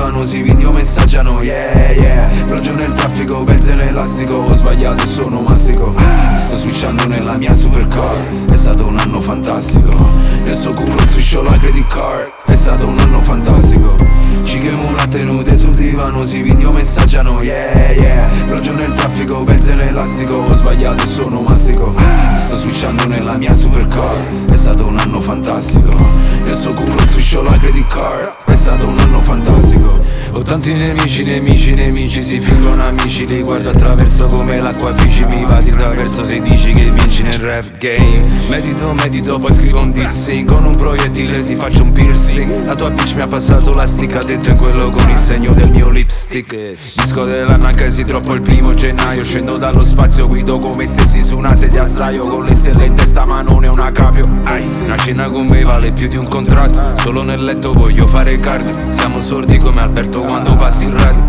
divano, si video messaggiano, yeah, yeah. Plogio nel traffico, penso nell'elastico, ho sbagliato e sono massico. Sto switchando nella mia supercar, è stato un anno fantastico. Nel suo culo striscio la credit card, è stato un anno fantastico. Cighe mulatte nude sul divano, si video messaggiano, yeah, yeah. Plogio nel traffico, penso nell'elastico, ho sbagliato e sono massico. Sto switchando nella mia supercar, è stato un anno fantastico. Nel suo culo striscio la credit card, è stato un anno fantastico. Ho tanti nemici, nemici, nemici, si fingono amici, li guardo attraverso come l'acqua fici. Mi vadi attraverso se dici che vinci nel rap game. Medito, medito, poi scrivo un dissing. Con un proiettile ti faccio un piercing. La tua bitch mi ha passato la stick, ha detto è quello con il segno del mio lipstick. Disco dell'anno anche se troppo il 1° gennaio. Scendo dallo spazio, guido come stessi su una sedia a sdraio. Con le stelle in testa ma non è una capio. Una cena con me vale più di un contratto. Solo nel letto voglio fare cardio. Siamo sordi come Alberto quando passi il radio.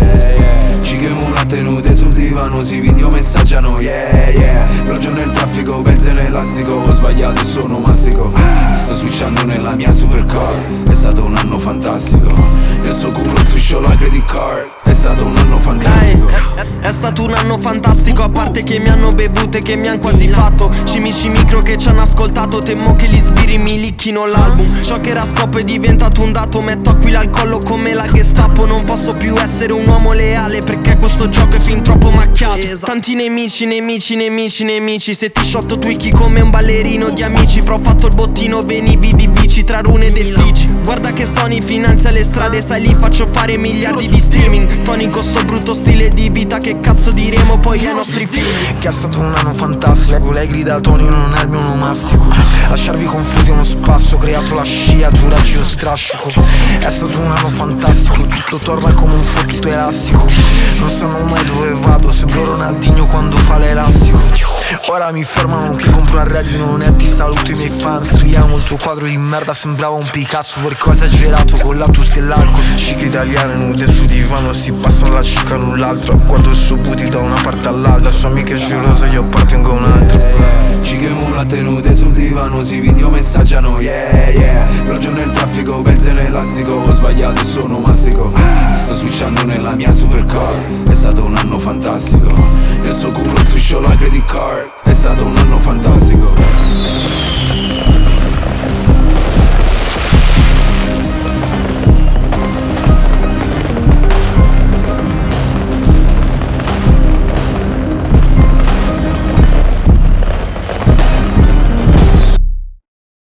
Cighe mulatte nude sul divano, si video messaggiano, yeah, yeah. Plogio nel traffico, penso nell'elastico, ho sbagliato e sono massico. Sto switchando nella mia supercar, è stato un anno fantastico. Nel suo culo striscio la credit card, è stato un anno fantastico. È stato un anno fantastico, a parte che mi hanno bevute, che mi han quasi fatto. Cimici micro che ci hanno ascoltato, temo che gli sbirri mi licchino l'album. Ciò che era scopo è diventato un dato, metto aquila al collo come la Gestapo. Non posso più essere un uomo leale perché questo gioco è fin troppo macchiato. Tanti nemici, nemici, nemici, nemici. Se ti shotto twicchi come un ballerino di amici. Fra ho fatto il bottino, venivi di vici tra rune ed effici. Guarda che Sony finanzia le strade, sai lì faccio fare miliardi di streaming. Tony con sto brutto stile di vita, che cazzo diremo poi ai nostri figli? Che è stato un anno fantastico, lei grida Tony non è il mio onomastico. Lasciarvi confusi è uno spasso, creato la scia, tu raggi lo strascico. È stato un anno fantastico, tutto torna come un fottuto elastico. Non sanno mai dove vado, sembro Ronaldinho quando fa l'elastico. Ora mi fermano che compro a reddito, non è ti saluto i miei fan. Scriviamo il tuo quadro di merda, sembrava un Picasso per cosa esagerato con l'autus e l'alcol. Cicche italiane nude su divano, si passano la cicca null'altro. Guardo il suo booty da una parte all'altra, sua amica è gelosa, io appartengo a un altro. Cighe mulatte nude sul divano, si video messaggiano, yeah, yeah. Plogio nel traffico, penso nell'elastico, ho sbagliato e sono massico. Sto switchando nella mia supercar, è stato un anno fantastico. Nel suo culo striscio la credit card, è stato un anno fantastico.